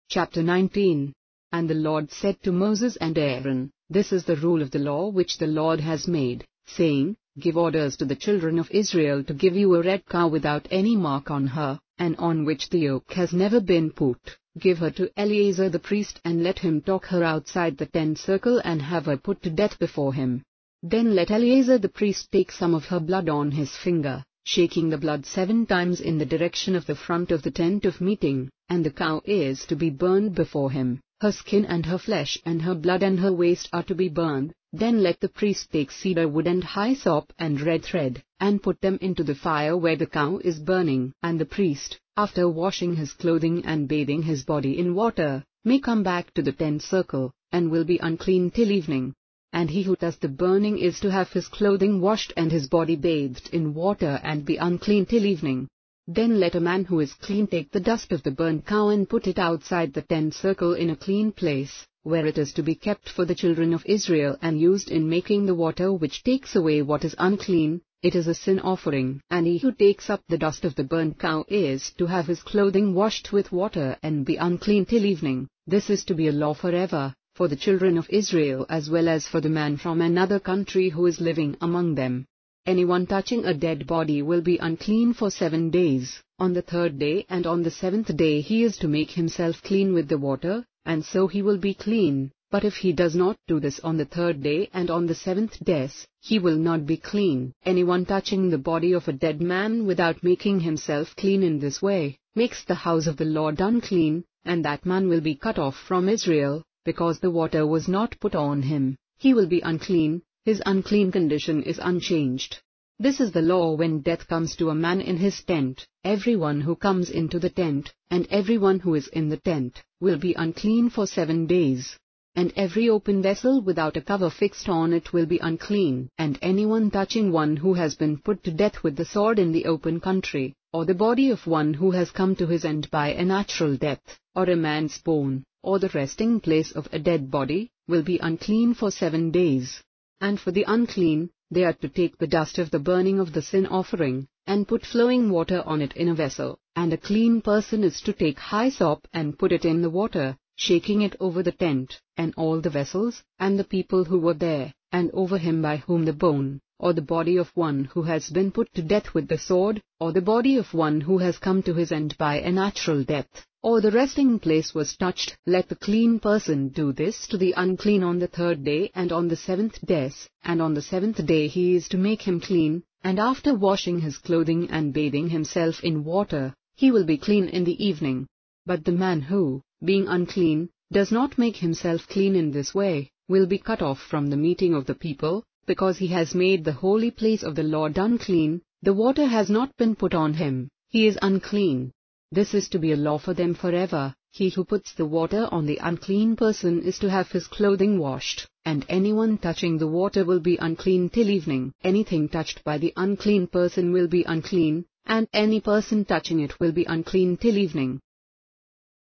Chapter 19. And the Lord said to Moses and Aaron, This is the rule of the law which the Lord has made, saying, Give orders to the children of Israel to give you a red cow without any mark on her, and on which the yoke has never been put. Give her to Eleazar the priest, and let him talk her outside the tent circle and have her put to death before him. Then let Eleazar the priest take some of her blood on his finger, shaking the blood 7 times in the direction of the front of the tent of meeting, and the cow is to be burned before him. Her skin and her flesh and her blood and her waist are to be burned. Then let the priest take cedar wood and hyssop and red thread, and put them into the fire where the cow is burning. And the priest, after washing his clothing and bathing his body in water, may come back to the tent circle, and will be unclean till evening. And he who does the burning is to have his clothing washed and his body bathed in water and be unclean till evening. Then let a man who is clean take the dust of the burnt cow and put it outside the tent circle in a clean place, where it is to be kept for the children of Israel and used in making the water which takes away what is unclean. It is a sin offering. And he who takes up the dust of the burnt cow is to have his clothing washed with water and be unclean till evening. This is to be a law forever, for the children of Israel as well as for the man from another country who is living among them. Anyone touching a dead body will be unclean for 7 days. On the 3rd day and on the 7th day he is to make himself clean with the water, and so he will be clean. But if he does not do this on the 3rd day and on the 7th day, he will not be clean. Anyone touching the body of a dead man without making himself clean in this way, makes the house of the Lord unclean, and that man will be cut off from Israel, because the water was not put on him. He will be unclean. His unclean condition is unchanged. This is the law when death comes to a man in his tent. Everyone who comes into the tent, and everyone who is in the tent, will be unclean for 7 days. And every open vessel without a cover fixed on it will be unclean. And anyone touching one who has been put to death with the sword in the open country, or the body of one who has come to his end by a natural death, or a man's bone, or the resting place of a dead body, will be unclean for 7 days. And for the unclean, they are to take the dust of the burning of the sin offering, and put flowing water on it in a vessel. And a clean person is to take hyssop and put it in the water, shaking it over the tent, and all the vessels, and the people who were there, and over him by whom the bone, or the body of one who has been put to death with the sword, or the body of one who has come to his end by a natural death, or the resting place was touched. Let the clean person do this to the unclean on the 3rd day and on the 7th day, and on the 7th day he is to make him clean, and after washing his clothing and bathing himself in water, he will be clean in the evening. But the man who, being unclean, does not make himself clean in this way, will be cut off from the meeting of the people, because he has made the holy place of the Lord unclean. The water has not been put on him. He is unclean. This is to be a law for them forever. He who puts the water on the unclean person is to have his clothing washed, and anyone touching the water will be unclean till evening. Anything touched by the unclean person will be unclean, and any person touching it will be unclean till evening.